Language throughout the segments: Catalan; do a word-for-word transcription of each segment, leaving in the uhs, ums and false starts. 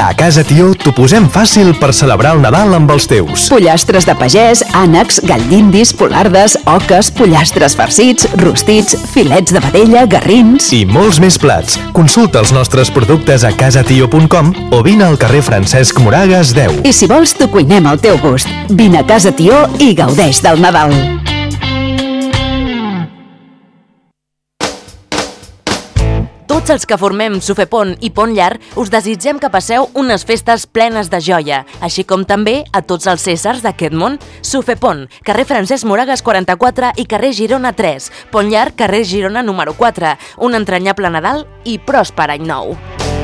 A Casa Tió t'ho posem fàcil per celebrar el Nadal amb els teus. Pollastres de pagès, ànecs, galldindis, polardes, oques, pollastres farcits, rostits, filets de vedella, garrins... I molts més plats. Consulta els nostres productes a casatio punt com o vine al carrer Francesc Moragas deu. I si vols, t'ho cuinem al teu gust. Vine a Casa Tió i gaudeix del Nadal. Tots els que formem Sufepont i Pont Llar us desitgem que passeu unes festes plenes de joia, així com també a tots els Cèsars d'aquest món. Sufepont, carrer Francesc Moragas quaranta-quatre i carrer Girona tres, Pont Llar, carrer Girona número quatre. Un entranyable Nadal i pròsper any nou.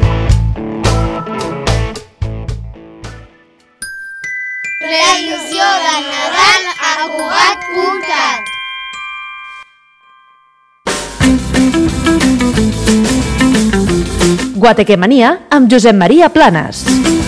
Previsió de Nadal a Cugat punt cat. Guatequemania amb Josep Maria Planes.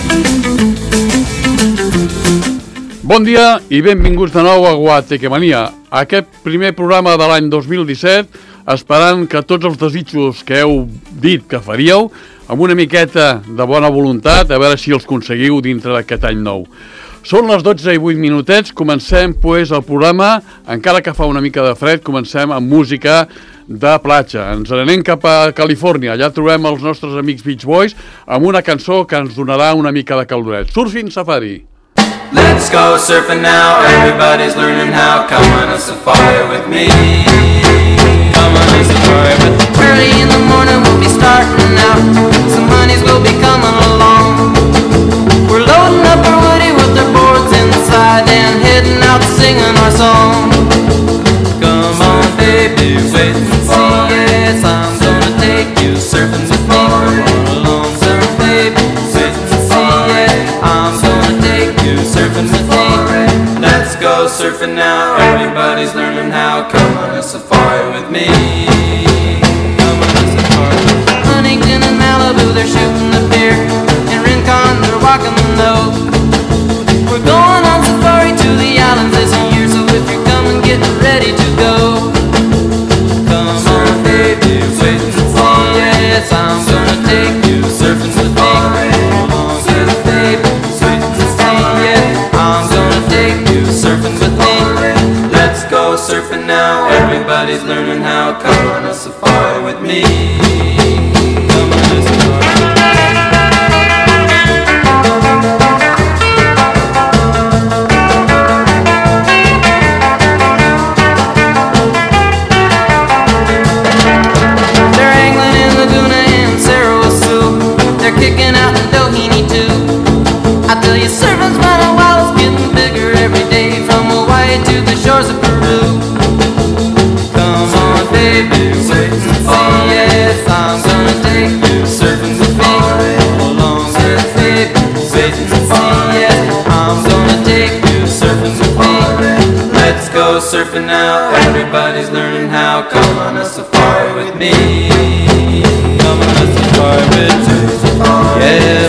Bon dia i benvinguts de nou a Guatequemania, aquest primer programa de l'any dos mil disset, esperant que tots els desitjos que heu dit que faríeu, amb una miqueta de bona voluntat, a veure si els aconseguiu dintre d'aquest any nou. Són les dotze i vuit minutets, comencem pues, el programa, encara que fa una mica de fred, comencem amb música de platja. Ens anem cap a Califòrnia, allà trobem els nostres amics Beach Boys amb una cançó que ens donarà una mica de caldoret. Surfing Safari. Let's go surfing now, everybody's learning how. Come on a safari with me. Come on a safari with me. Early in the morning we'll be starting out. Some honeys will be coming along. We're loading up our woody with our boards inside and heading out singing our song. Come on baby, wait and see. Yes, I'm gonna take you surfing with me. Come on along, surf baby, wait and see. Yeah, I'm gonna take you surfing with me. Let's go surfing now, everybody's learning how. Come on a safari with me. Come on a safari. Huntington and Malibu, they're shooting the pier. In Rincon, they're walking the nose. We're going on safari to the islands this year, so if you're coming, get ready to go. Come on baby, wait and see. Yes, I'm gonna take you surfing with me. Come on baby, wait and see. Yeah, I'm gonna take you surfing with me. Let's go surfing now, everybody's learning how. Come on a safari with me. Come on a safari. Kicking out the Doheny too. I tell you, surfing's been a while, it's getting bigger every day, from Hawaii to the shores of Peru. Come on, baby, wait and see. Yes, I'm gonna take you surfing with me. Come along, yes, baby, wait and see. Yes, I'm gonna take you surfing with me. Let's go surfing now, everybody's learning how. Come on a safari with me. Come on a safari with me. Yeah,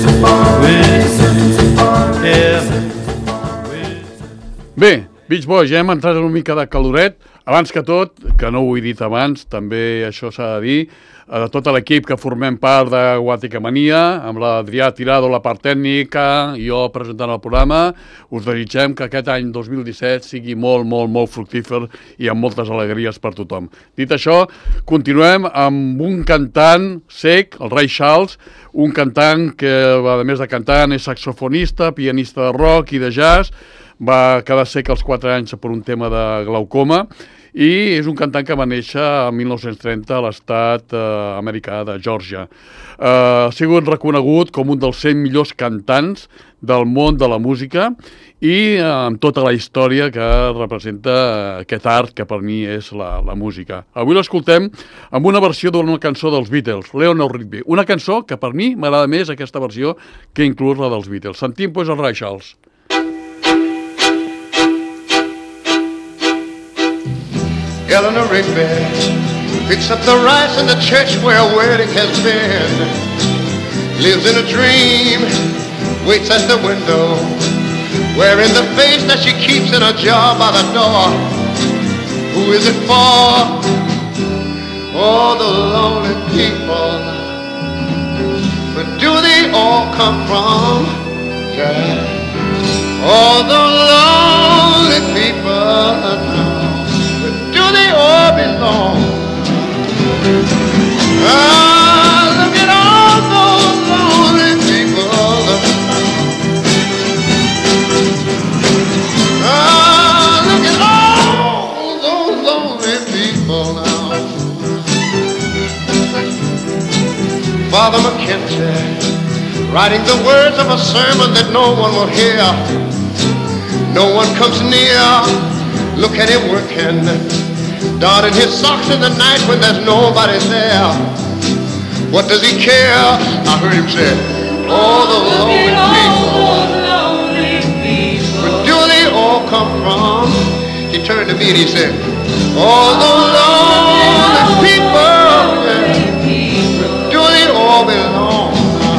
Bé, Beach Boys, ja hem entrat en una mica de caloret. Abans que tot, que no ho he dit abans, també això s'ha de dir, a tot l'equip que formem part de Guatequemania, amb l'Adrià Tirado, la part tècnica, i jo presentant el programa, us desitgem que aquest any dos mil disset sigui molt, molt, molt fructífer i amb moltes alegries per tothom. Dit això, continuem amb un cantant sec, el Ray Charles, un cantant que, a més de cantant, és saxofonista, pianista de rock i de jazz, va quedar sec als quatre anys per un tema de glaucoma, i és un cantant que va néixer en mil nou-cents trenta a l'estat eh, americà de Geòrgia. Eh, ha sigut reconegut com un dels cent millors cantants del món de la música i eh, amb tota la història que representa aquest art que per mi és la, la música. Avui l'escoltem amb una versió d'una cançó dels Beatles, Leonard Rigby. Una cançó que per mi m'agrada més aquesta versió que inclús la dels Beatles. Sentim, doncs, el Ray Charles. Eleanor Rigby picks up the rice in the church where a wedding has been. Lives in a dream, waits at the window, wearing the face that she keeps in a jar by the door. Who is it for? All the lonely people. But do they all come come from? Yeah. All the lonely people now, where do they all belong? Ah, look at all those lonely people. Ah, look at all those lonely people now. Father McKenzie, writing the words of a sermon that no one will hear. No one comes near. Look at him working, darting his socks in the night when there's nobody there. What does he care? I heard him say, all the lonely people. Where do they all come from? He turned to me and he said, all the lonely people. Yeah. Where do they all belong?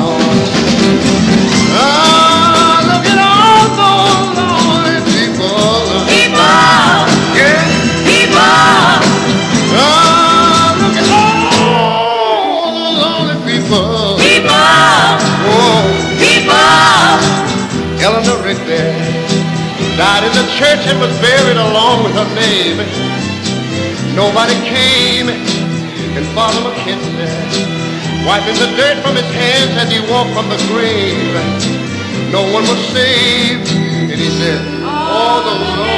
Ah, look at all those lonely people. People. Yeah. People. Ah, look at all those lonely people. People. Oh. People. Eleanor Rigby died in the church and was buried along with her name. Nobody came, and Father McKenzie, wiping the dirt from his hands as he walked from the grave. No one was saved, and he said, all the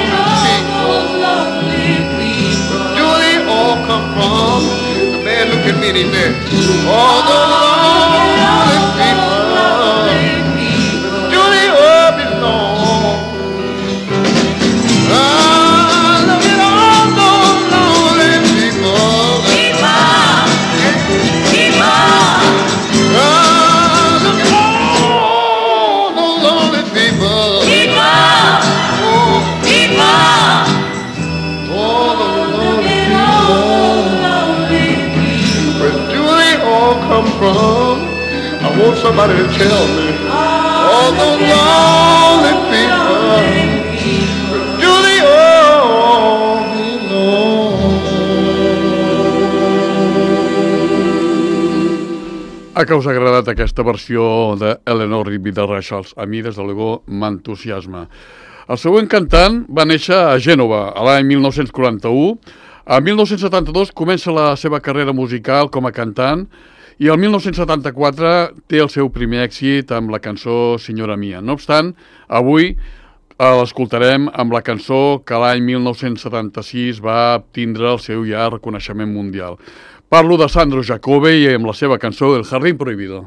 lonely people, where do they all come from? The man looked at me and he said, all the lonely people, where do they all belong? Ah, look at all those lonely people. From? I want somebody to tell me. All the lonely people, where do they all belong? A que us ha agradat aquesta versió de Eleanor Rigby de Rachels? A mi, des de luego, m'entusiasma. El següent cantant va néixer a Gènova a l'any mil nou-cents quaranta-u. A mil nou-cents setanta-dos comença la seva carrera musical com a cantant i el mil nou-cents setanta-quatre té el seu primer èxit amb la cançó Senyora Mia. No obstant, avui l'escoltarem amb la cançó que l'any mil nou-cents setanta-sis va obtindre el seu ja reconeixement mundial. Parlo de Sandro Jacobe i amb la seva cançó El Jardín Prohibido.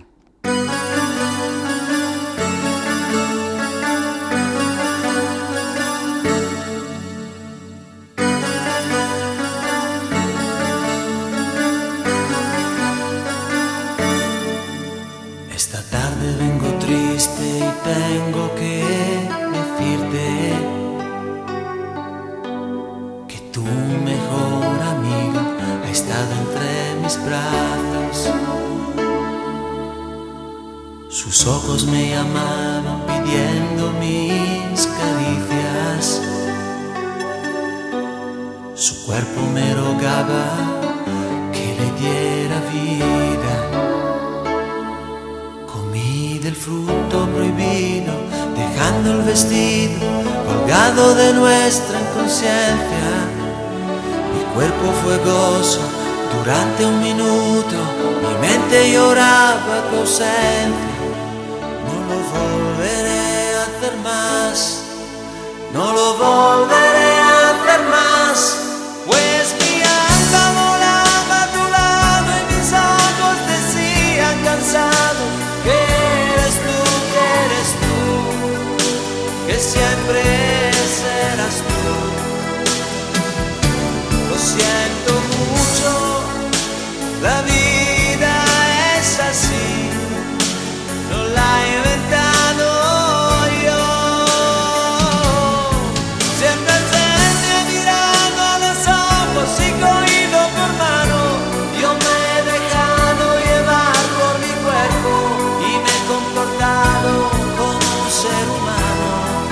Esta tarde vengo triste y tengo que decirte que tu mejor amiga ha estado entre mis brazos. Sus ojos me llamaban pidiendo mis caricias. Su cuerpo me rogaba que le diera vida. Del fruto prohibido, dejando el vestido colgado de nuestra inconsciencia. Mi cuerpo fue gozo durante un minuto, mi mente lloraba tu ausencia. No lo volveré a hacer más, no lo volveré a hacer más, pues mi alma volaba a tu lado y mis ojos decían cansados que que siempre serás tú. Lo siento mucho, la vida es así, no la he inventado yo. Siempre frente mirando a los ojos y cogido por mano, yo me he dejado llevar por mi cuerpo y me he comportado como un ser humano.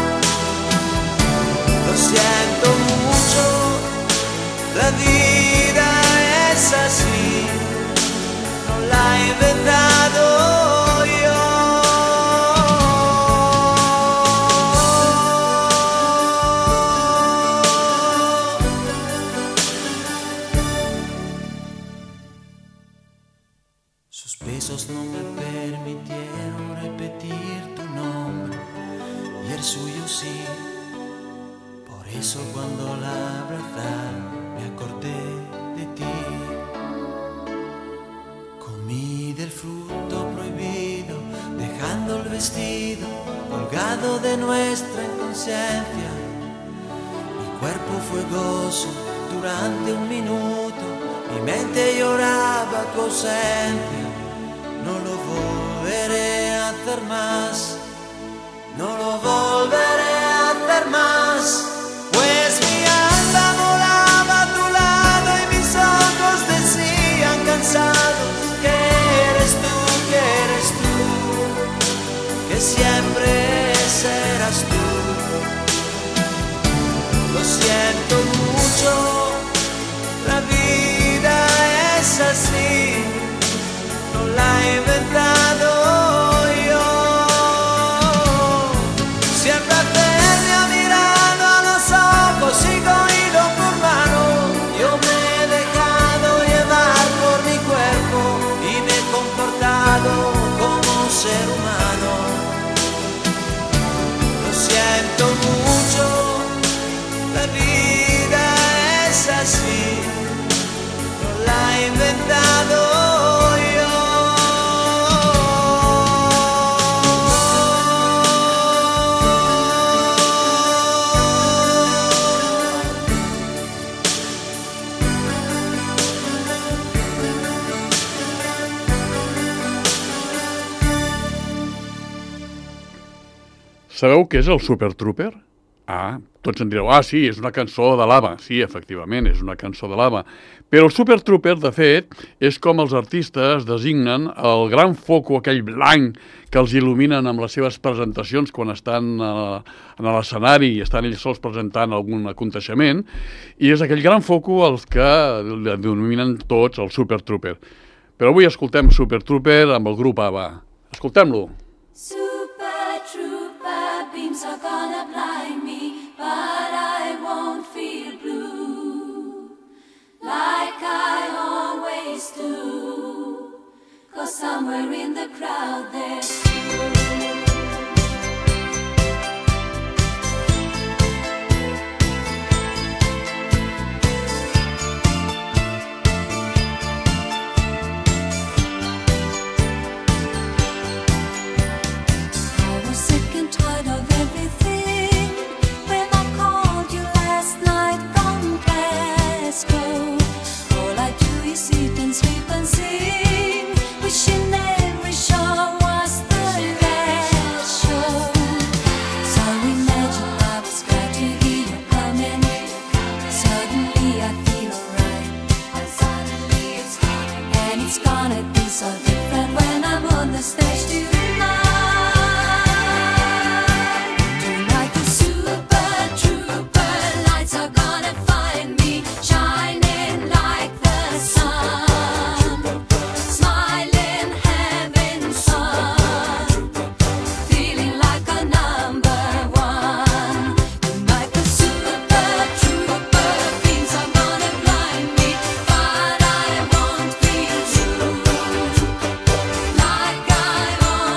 Lo siento mucho, la vida es así, no la he inventado yo. Tus besos no me permitieron repetir tu nombre y el suyo sí. Por eso cuando la abrazaron me acordé de ti. Comí del fruto prohibido, dejando el vestido colgado de nuestra inconsciencia. Mi cuerpo fue gozo durante un minuto, mi mente lloraba tu ausencia. No lo volveré a hacer más, no lo volveré a hacer más. Pues mi alma volaba a tu lado y mis ojos decían cansados que eres tú, que eres tú, que siempre serás tú. Lo siento mucho, la vida es así, no la he inventado yo. Siempre hacerme ha mirado a los ojos y cogido por mano. Yo me he dejado llevar por mi cuerpo y me he comportado como ser humano. Lo siento mucho, la vida es así, no la he inventado yo. Sabeu què és el Super Trooper? Ah, tots em direu, ah, sí, és una cançó de l'Ava. Sí, efectivament, és una cançó de l'Ava. Però el Super Trooper, de fet, és com els artistes designen el gran foco, aquell blanc que els il·luminen amb les seves presentacions quan estan a, a l'escenari i estan ells sols presentant algun aconteixement, i és aquell gran foco els que denominen tots el Super Trooper. Però avui escoltem Super Trooper amb el grup Ava. Escoltem-lo. Super Trooper beams are gonna blind me, but I won't feel blue like I always do, 'cause somewhere in the crowd there's wishing every show was the last show. So imagine I was glad to hear you coming. Suddenly I feel alright, and suddenly it's coming. And it's gonna be so different when I'm on the stage tonight. Tonight the Super Trooper lights are gonna find me shining like the sun, smiling, having fun, feeling like a number one. Tonight the Super Trooper beams are gonna blind me, but I won't feel true like I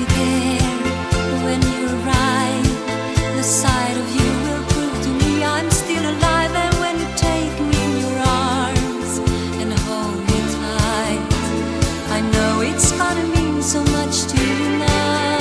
you care when you arrive. The sight of you will prove to me I'm still alive. And when you take me in your arms and hold me tight, I know it's gonna mean so much to you now.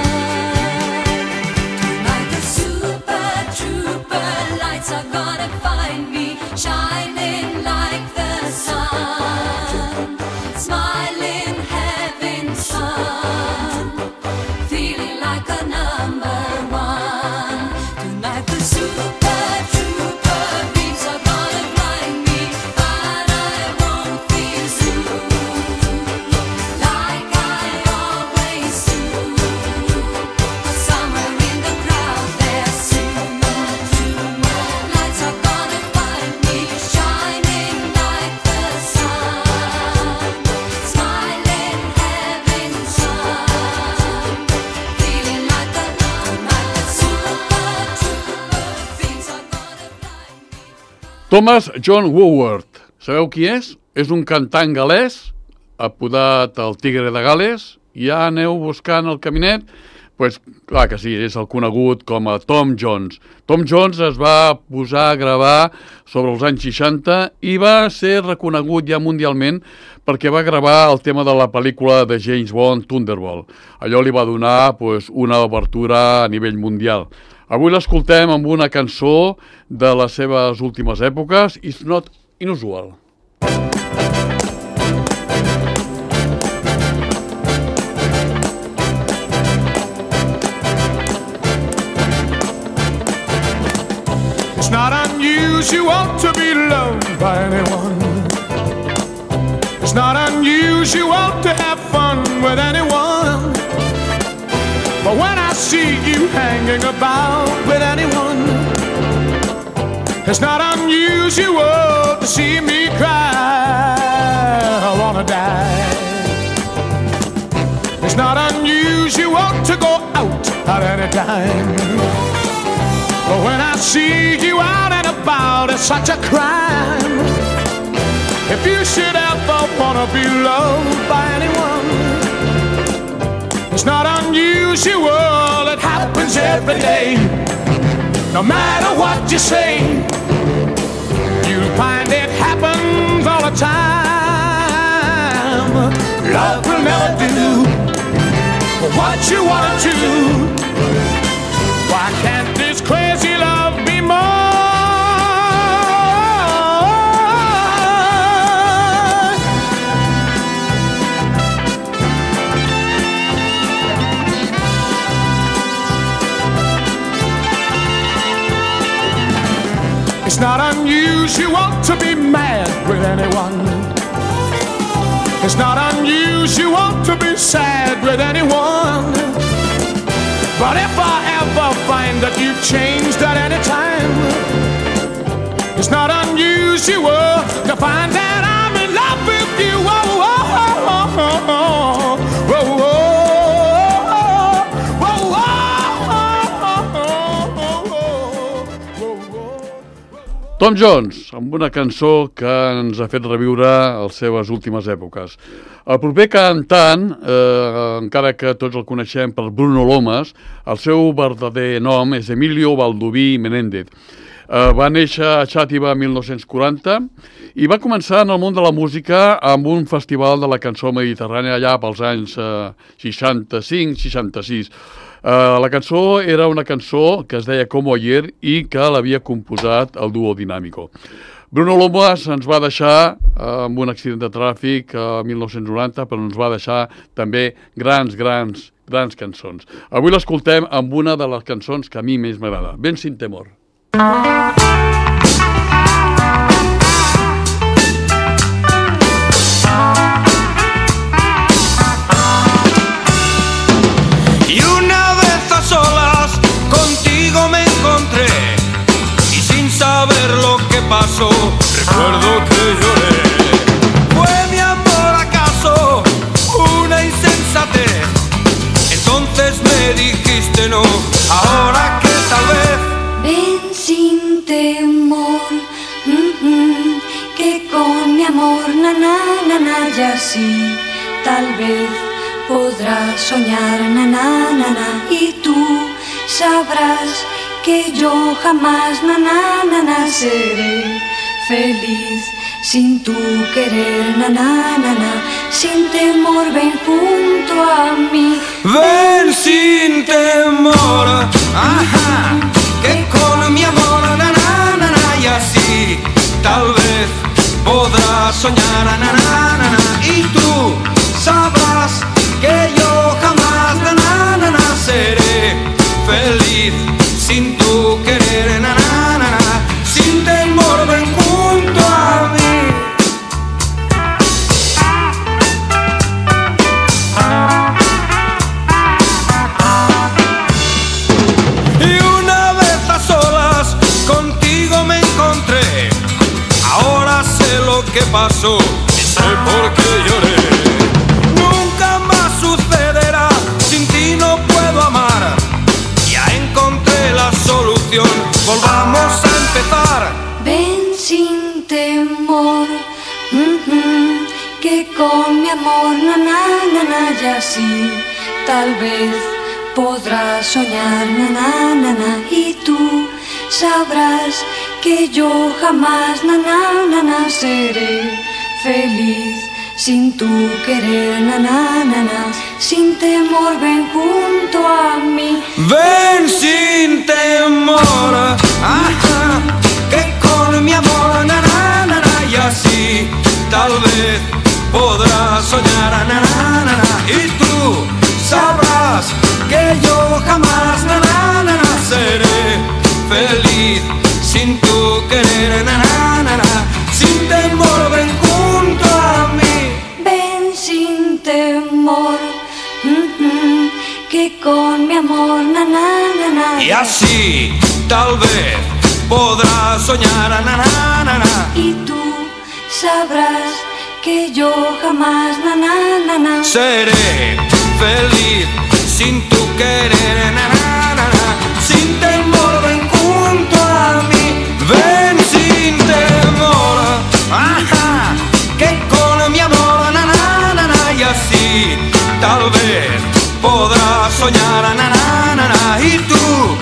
Tonight the super trooper lights are gonna find me shining like the sun, smiling heaven's sun, feeling like a number one. Tonight the super trooper beams are gonna blind me, but I won't feel soon, like I always do. But somewhere in the crowd there's super trooper lights are gonna find me shining like the sun, smiling heaven's sun, feeling like a tonight the super trooper beams are gonna blind me. Thomas John Woodward. Sabeu qui és? És un cantant galès, apodat el Tigre de Gales. Ja aneu buscant el caminet? Pues clar que sí, és el conegut com a Tom Jones. Tom Jones es va posar a gravar sobre els anys seixanta i va ser reconegut ja mundialment perquè va gravar el tema de la pel·lícula de James Bond, Thunderball. Allò li va donar pues, una obertura a nivell mundial. Avui l'escoltem amb una cançó de les seves últimes èpoques, It's Not Unusual. It's not unusual to be loved by anyone. It's not unusual to have fun with anyone. But when I see you hanging about with anyone, it's not unusual to see me cry. I wanna die. It's not unusual to go out at any time. But when I see you out and about, it's such a crime. If you should ever wanna be loved by anyone, it's not unusual, it happens every day. No matter what you say, you'll find it happens all the time. Love will never do what you wanna do. Why can't this crazy love be more? It's not unusual to be mad with anyone. It's not unusual to be sad with anyone. But if I ever find that you've changed at any time, it's not unusual to find that I'm in love with you. Whoa, whoa, whoa, whoa, whoa, whoa. Tom Jones, amb una cançó que ens ha fet reviure les seves últimes èpoques. El proper cantant, eh, encara que tots el coneixem per Bruno Lomas, el seu verdader nom és Emilio Baldoví Menéndez. Eh, va néixer a Xàtiva mil nou-cents quaranta i va començar en el món de la música amb un festival de la cançó mediterrània allà pels anys eh, seixanta-cinc seixanta-sis. Uh, la cançó era una cançó que es deia Como Ayer i que l'havia composat el duo Dinámico. Bruno Lomas ens va deixar uh, amb un accident de tràfic a uh, mil nou-cents noranta, però ens va deixar també grans, grans, grans cançons. Avui l'escoltem amb una de les cançons que a mi més m'agrada, Ben Sin Temor. Solas contigo me encontré y sin saber lo que pasó recuerdo que lloré. ¿Fue mi amor acaso una insensatez? Entonces me dijiste no, ahora que tal vez. Ven sin temor, mm-mm, que con mi amor na na na na ya sí, tal vez podrás soñar, na, na, na, na, y tú sabrás que yo jamás, na, na, na, na, seré feliz sin tu querer, na, na, na, na, sin temor, ven junto a mí. Ven sin temor, ajá, que con mi amor, na, na, na, na, y así tal vez podrás soñar, na, na, na, na, y tú sabrás que yo jamás, na, na, na, na, seré feliz sin tu querer, na, na, na, na, sin temor, ven junto a mí. Y una vez a solas contigo me encontré, ahora sé lo que pasó y sé por qué lloré. Nunca más sucederá, sin ti no puedo amar. Ya encontré la solución, volvamos a empezar. Ven sin temor, mm-hmm, que con mi amor, na, na, na, na, y así tal vez podrás soñar, na, na, na, na, y tú sabrás que yo jamás, na, na, na, na, seré feliz sin tu querer, na, na, na, na, sin temor, ven junto a mí. Ven sin temor, ajá, que con mi amor, na, na, na, na, y así tal vez podrás soñar, na, na, na, na, y tú sabrás que yo jamás, na, na, na, na, seré feliz sin tu querer, na, na, na, na, sin temor, ven junto a mí. Ven sin temor, mm-hmm, que con mi amor, na, na, na, na, y así tal vez podrás soñar, na, na, na, na, y tú sabrás que yo jamás, na, na, na, na, seré feliz sin tu querer, na, na, na, na, sin temor, ven junto a mí. Ven sin temor, ajá, que con mi amor, na, na, na, na, y así tal vez podrás soñar, na, na, na, na, y tú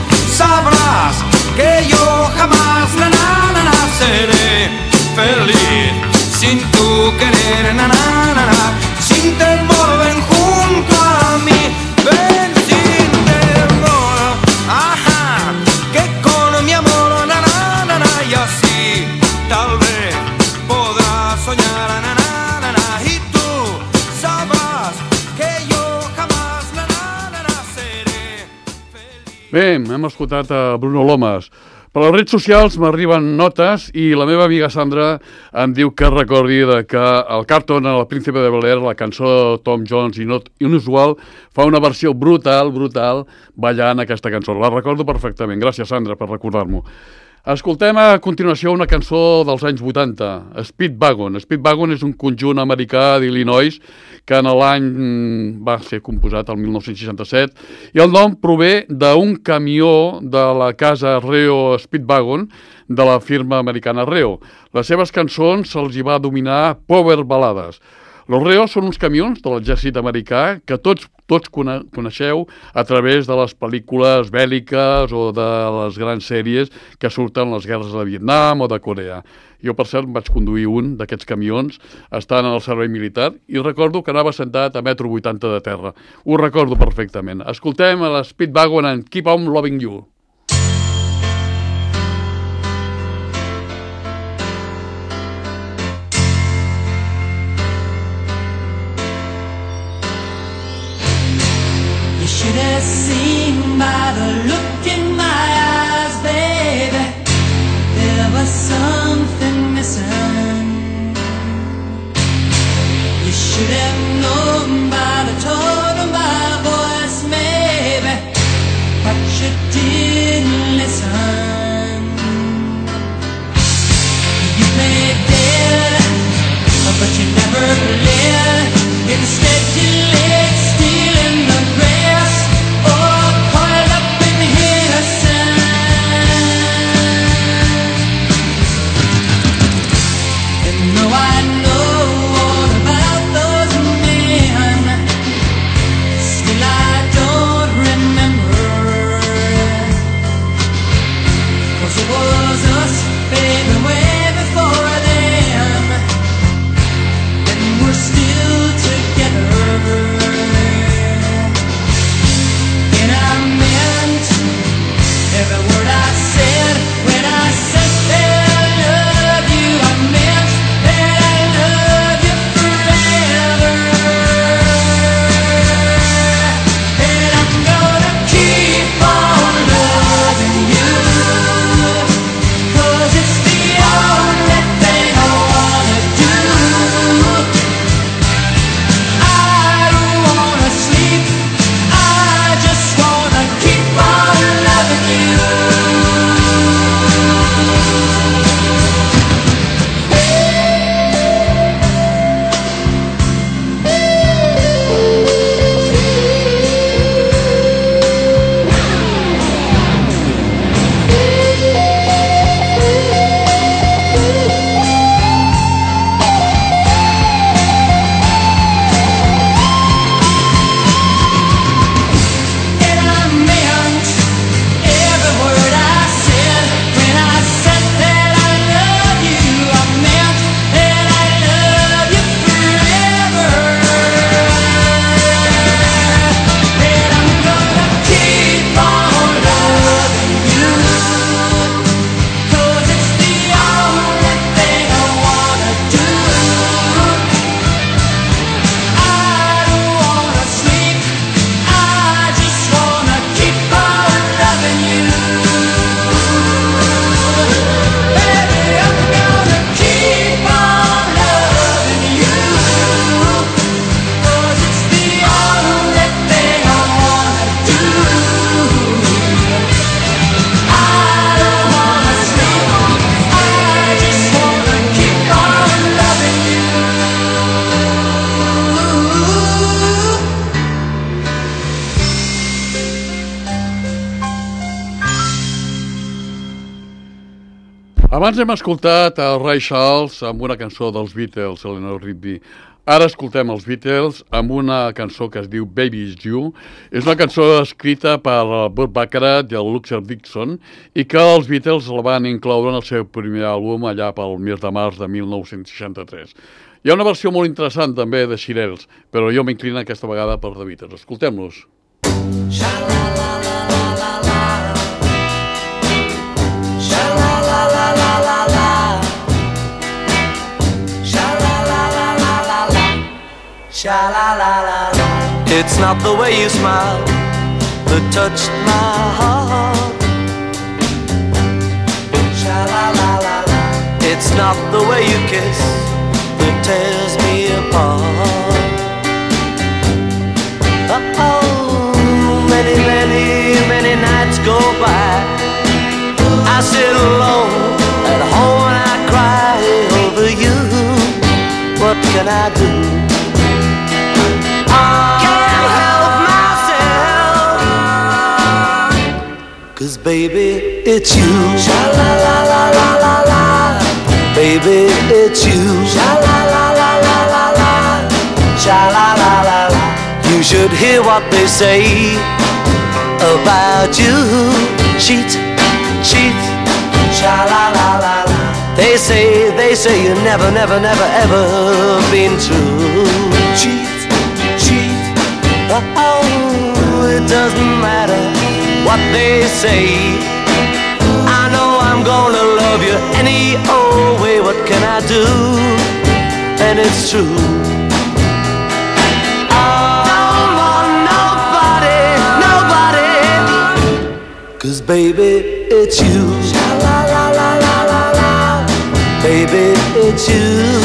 sabrás que yo jamás, na, na, na, na, seré feliz sin tu querer, na, na, na, na, sin temor, ven junto a mí. Ven sin temor, ajá, que con mi amor, na, na, na, na, y así tal vez podrás soñar, na, na, na, na, y tú sabrás que yo jamás, na, na, na, na, seré feliz. Bé, hem escoltat a Bruno Lomas. Per les redes socials m'arriben notes i la meva amiga Sandra em diu que recordi de que el Carlton, el Príncipe de Bel-Air, la cançó Tom Jones i Not Unusual, fa una versió brutal, brutal, ballant aquesta cançó. La recordo perfectament. Gràcies, Sandra, per recordar-m'ho. Escoltem a continuació una cançó dels anys vuitanta, Speedwagon. Speedwagon és un conjunt americà d'Illinois que en l'any va ser composat el mil nou-cents seixanta-set i el nom prové d'un camió de la casa Reo Speedwagon de la firma americana Reo. Les seves cançons se'ls hi va dominar power balades. Los Reos són uns camions de l'exèrcit americà que tots, tots coneixeu a través de les pel·lícules bèl·liques o de les grans sèries que surten les guerres de Vietnam o de Corea. Jo, per cert, vaig conduir un d'aquests camions estant en el servei militar i recordo que anava sentat a metro vuitanta de terra. Ho recordo perfectament. Escoltem a la Speedwagon and Keep On Loving You. You should have seen by the look in my eyes, baby, there was something missing. You should have known by the tone of my voice, maybe, but you didn't listen. You played dead, but you never played. Instead you laid still in the grass, or coiled up in the sand. And though I know all about those men, Abans hem escoltat a Ray Charles amb una cançó dels Beatles, Eleanor Rigby. Ara escoltem els Beatles amb una cançó que es diu Baby It's You. És una cançó escrita per Burt Bacharach i el Luxor Dixon i que els Beatles la van incloure en el seu primer àlbum allà pel mes de març de mil nou-cents seixanta-tres. Hi ha una versió molt interessant també de Shirelles, però jo m'inclino aquesta vegada per The Beatles. Escoltem-los. Sha-la-la-la-la. It's not the way you smile that touched my heart. Sha-la-la-la-la. It's not the way you kiss that tears me apart. Oh, many, many, many nights go by. I sit alone at home and I cry over you. What can I do? Can't help myself, 'cause baby, it's you. Sha-la-la-la-la-la-la. Baby, it's you. Sha-la-la-la-la-la-la. Sha-la-la-la-la. You should hear what they say about you. Cheat, cheat. Sha-la-la-la-la. They say, they say you never, never, never, ever been true. Cheat. Oh, it doesn't matter what they say. I know I'm gonna love you any old way. What can I do? And it's true. I don't want nobody, nobody, 'cause baby, it's you. Sha-la-la-la-la-la-la. Baby, it's you.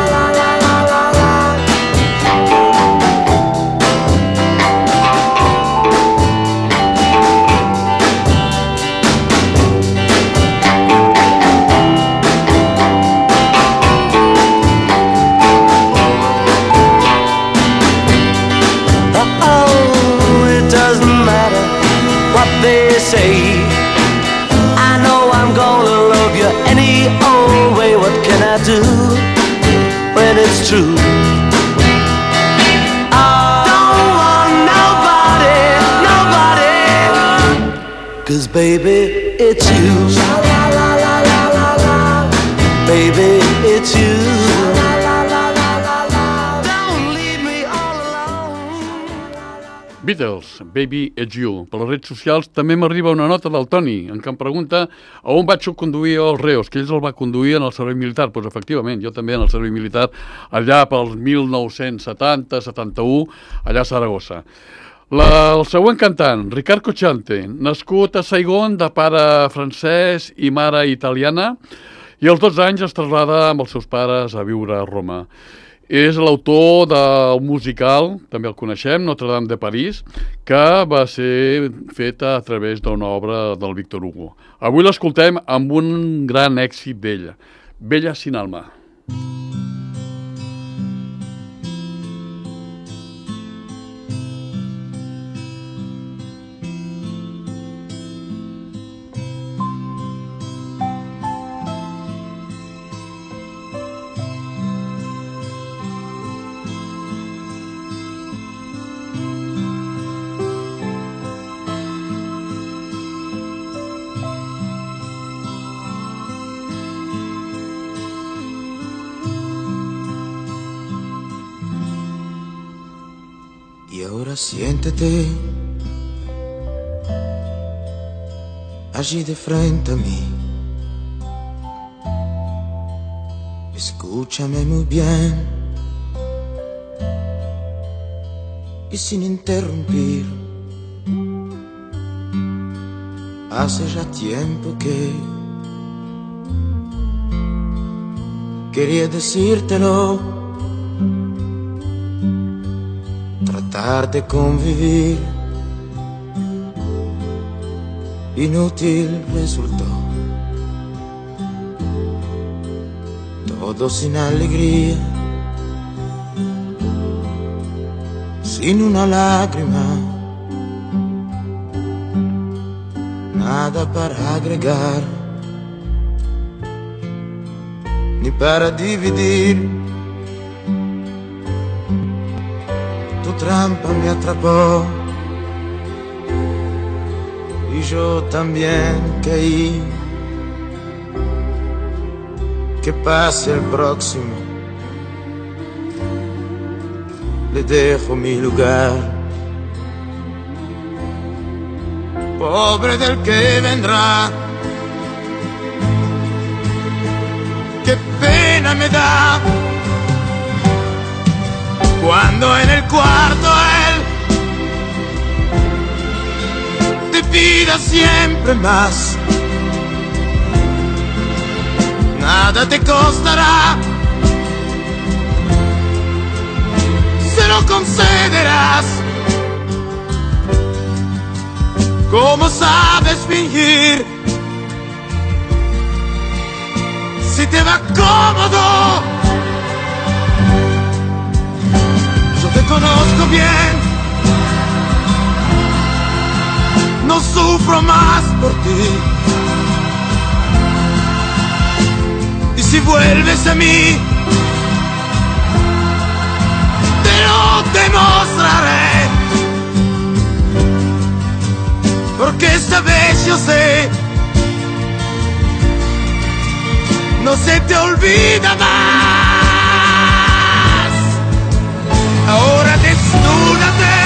Say, I know I'm gonna love you any old way. What can I do when it's true? I don't want nobody, nobody, 'cause baby, it's you. Sha-la-la-la-la-la-la. Baby, it's you. Beatles, Baby It's You. Per les redes socials també m'arriba una nota del Toni, en què em pregunta a on vaig conduir els Reos, que ells el va conduir en el servei militar. Doncs efectivament, jo també en el servei militar, allà pels mil nou-cents setanta setanta-u, allà a Saragossa. La, el següent cantant, Ricard Cocciante, nascut a Saigon de pare francès i mare italiana, i als dotze anys es traslada amb els seus pares a viure a Roma. És l'autor del musical, també el coneixem, Notre-Dame de París, que va ser feta a través d'una obra del Víctor Hugo. Avui l'escoltem amb un gran èxit d'ella, Bella sin alma. Y ahora siéntete allí de frente a mí. Escúchame muy bien y sin interrumpir. Hace ya tiempo que quería decírtelo. Tratar de convivir inútil resultó. Todo sin alegría, sin una lágrima, nada para agregar. ni para dividir. Tu trampa me atrapó y yo también caí. Que pase el próximo, le dejo mi lugar. Pobre del que vendrá, qué pena me da cuando en el cuarto él te pida siempre más. Nada te costará, se lo concederás. ¿Cómo sabes fingir? Si te va cómodo, yo te conozco bien, no sufro más por ti. Y si vuelves a mí, te lo demostraré. Porque esta vez yo sé, no se te olvida más. Ahora desnúdate,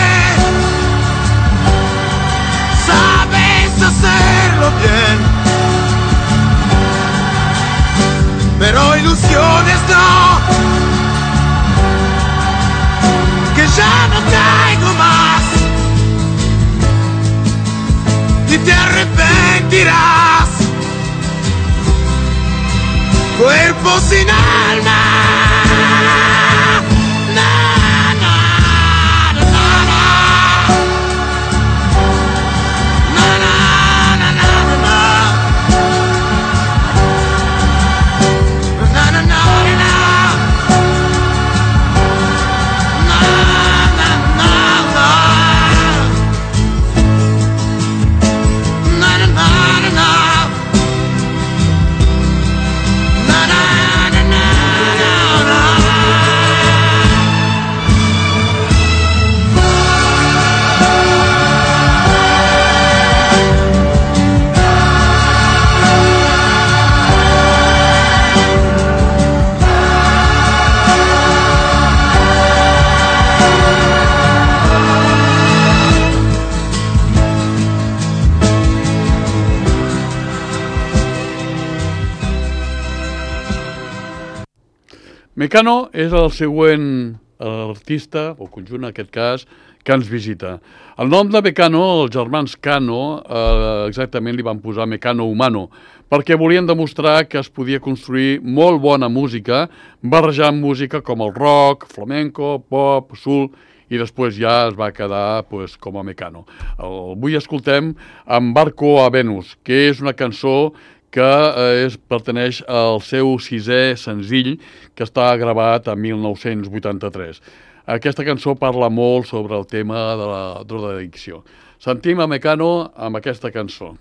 sabes hacerlo bien, pero ilusiones no, que ya no traigo más. Y te arrepentirás, cuerpo sin alma. Na, na, na, na, na. Na, na, na, na, na, na. Na, na, na, na, na. Na, na, na, na. Mecano és el següent artista, o conjunt en aquest cas, que ens visita. El nom de Mecano, els germans Cano, eh, exactament li van posar Mecano Humano, perquè volien demostrar que es podia construir molt bona música, barrejant música com el rock, flamenco, pop, soul, i després ja es va quedar pues, com a Mecano. El, avui escoltem en Barco a Venus, que és una cançó que eh, és, perteneix al seu sisè senzill, que està gravat en mil nou-cents vuitanta-tres. Aquesta cançó parla molt sobre el tema de la drogadicció. Sentim a Mecano amb aquesta cançó.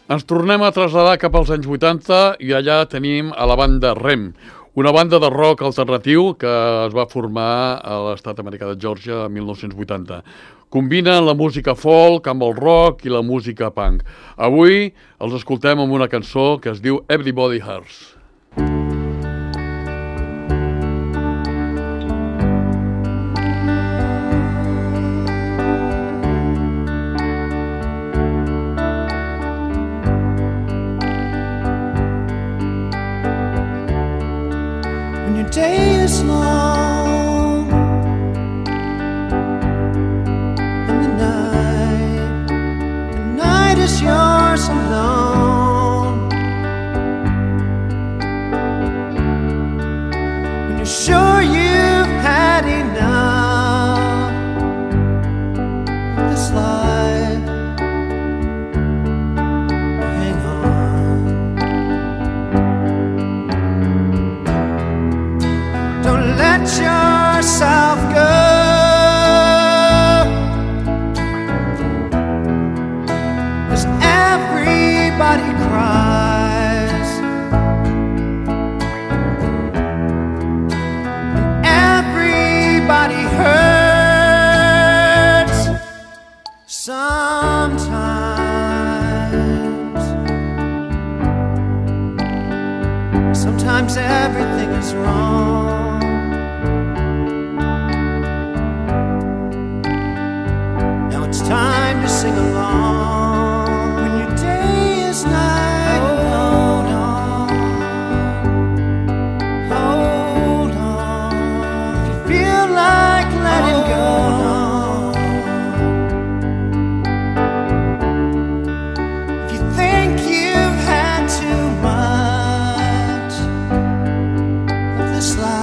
Ens tornem a traslladar cap als anys vuitanta i allà tenim a la banda Rem, una banda de rock alternatiu que es va formar a l'estat americà de Geòrgia en mil nou-cents vuitanta. Combina la música folk amb el rock i la música punk. Avui els escoltem amb una cançó que es diu Everybody Hurts. Day is long and the night, the night is yours alone. When you're sure you've had enough of this life, hang on. Don't let yourself go, 'cause everybody cries and everybody hurts sometimes. Sometimes everything is wrong. It's time to sing along. When your day is night, hold on, hold on. If you feel like letting go, if you think you've had too much of this life,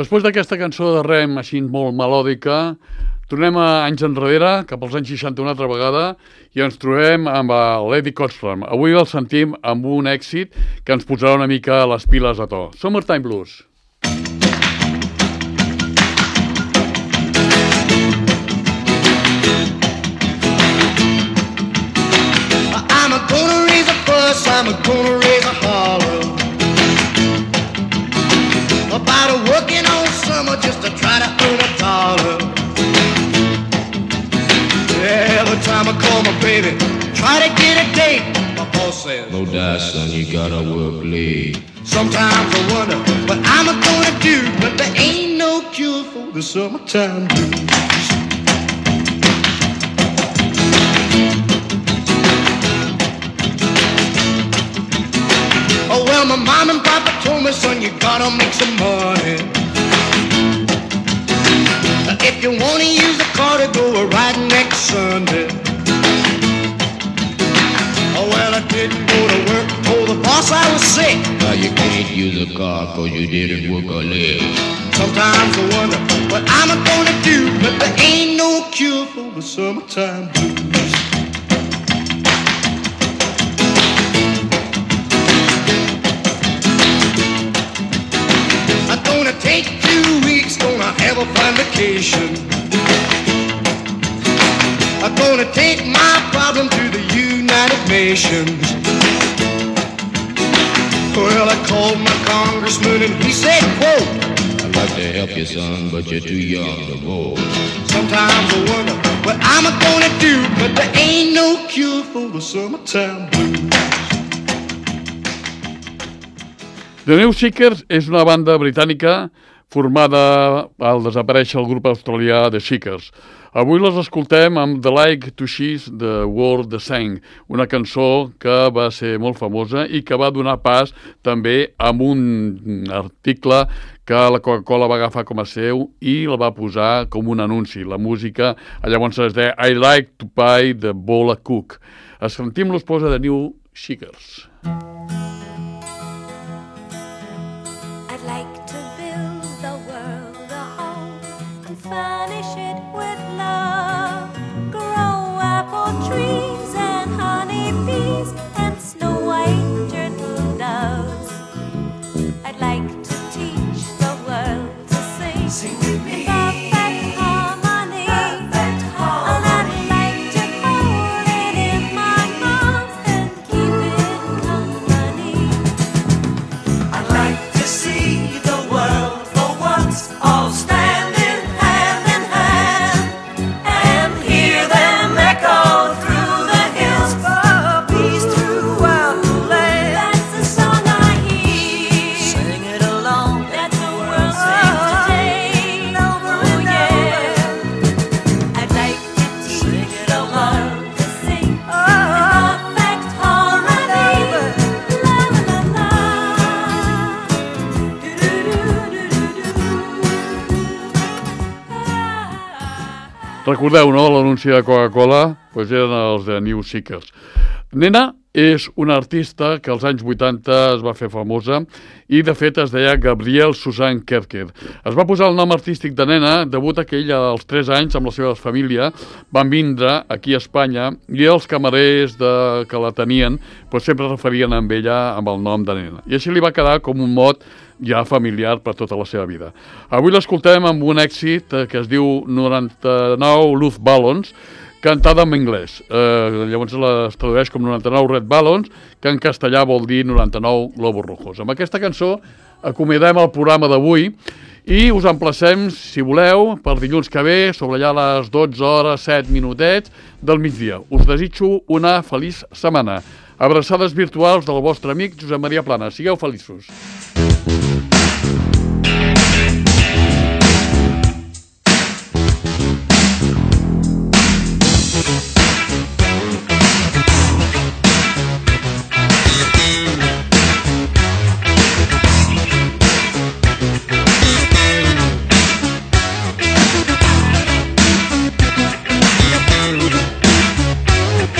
Després d'aquesta cançó de Rem, així molt melòdica, tornem a anys enrere, cap als anys seixanta una altra vegada, i ens trobem amb l'Eddie Cochran. Avui el sentim amb un èxit que ens posarà una mica les piles a to. Summertime Blues. I'm gonna raise a fuss, I'm gonna raise a holler about a working all summer just to try to earn a dollar. Every time I call my baby, try to get a date, my boss says, no die, son, you gotta work late. sometimes I wonder what I'm gonna do, but there ain't no cure for the summertime blues. Oh well, my mom and papa told me, son, you gotta make some money. If you wanna use a car to go a ride next Sunday. Oh well, I didn't go to work, told the boss I was sick. Now you can't use a car cause you didn't work a leg. Sometimes I wonder what I'm gonna do, but there ain't no cure for the summertime blues. I'm gonna take two weeks, gonna have a fun vacation. I'm gonna take my problem to the United Nations. Well, I called my congressman and he said, quote, I'd like to help you, son, but you're too young to vote. sometimes I wonder what I'm gonna do, but there ain't no cure for the summertime blues. The New Seekers és una banda britànica formada al desaparèixer el grup australià The Seekers. Avui les escoltem amb The Like to She's The World The Sang, una cançó que va ser molt famosa i que va donar pas també amb un article que la Coca-Cola va agafar com a seu i la va posar com un anunci. La música llavors es deia I Like to Pie The Bowl of Cook. Es sentim l'esposa de New Seekers. I'd like to build the world a home and furnish it with love. Grow apple trees and honey bees and snow white turtle doves. I'd like to teach the world to sing, sing with me. Perfect harmony. Perfect harmony. And I'd like to hold it in my arms and keep it company. I'd like to see the world for once all standing hand in hand and hear them echo through the hills for peace throughout the land. That's the song I hear. Sing it along. That the world sings today. Over Oh and yeah. I'd like to teach Sing it the along. world to sing in Oh, perfect harmony. La la la la. Do do do do do do. Recordeu, no?, l'anunci de Coca-Cola? Doncs eren els de New Seekers. Nena és una artista que als anys vuitanta es va fer famosa i, de fet, es deia Gabrielle Suzanne Kerker. Es va posar el nom artístic de Nena degut a que ella, als tres anys, amb la seva família, van vindre aquí a Espanya i els camarers de, que la tenien doncs, sempre referien amb ella amb el nom de Nena. I així li va quedar com un mot ja familiar per tota la seva vida. Avui l'escoltem amb un èxit eh, que es diu noranta-nou Love Ballons, cantada en anglès. Eh, llavors es tradueix com noranta-nou Red Ballons, que en castellà vol dir noranta-nou Globus Rojos. Amb aquesta cançó acomiadem el programa d'avui i us emplacem, si voleu, per dilluns que ve, sobre allà les dotze hores, set minutets del migdia. Us desitjo una feliç setmana. Abraçades virtuals del vostre amic Josep Maria Planas. Sigueu feliços.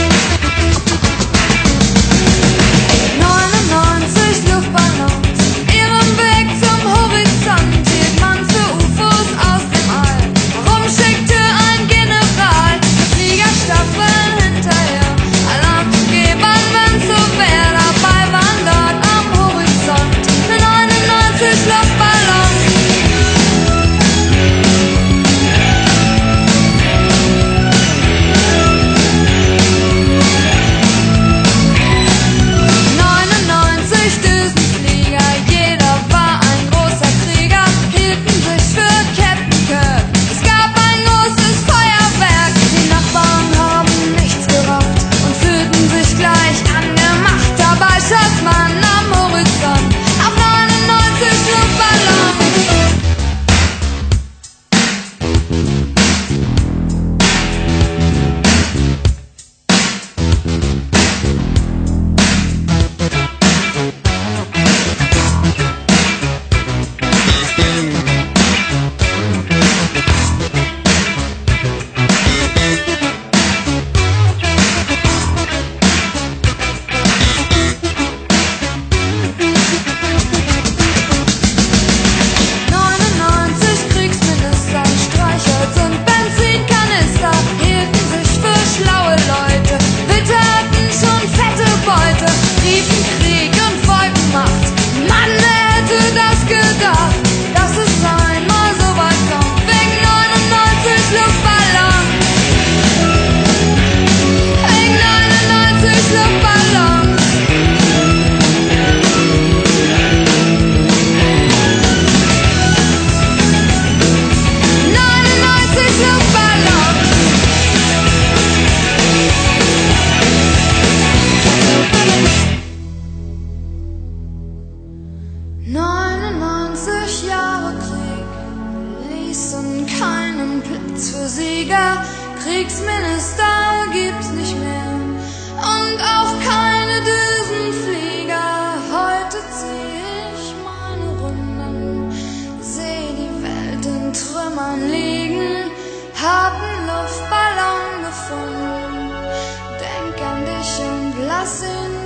neunundneunzig Luftballons neunundneunzig Jahre Krieg ließen keinen Platz für Sieger. Kriegsminister gibt's nicht mehr und auch keine Düsenflieger. Heute zieh ich meine Runden, seh die Welt in Trümmern liegen, hab einen Luftballon gefunden, denk an dich und lass ihn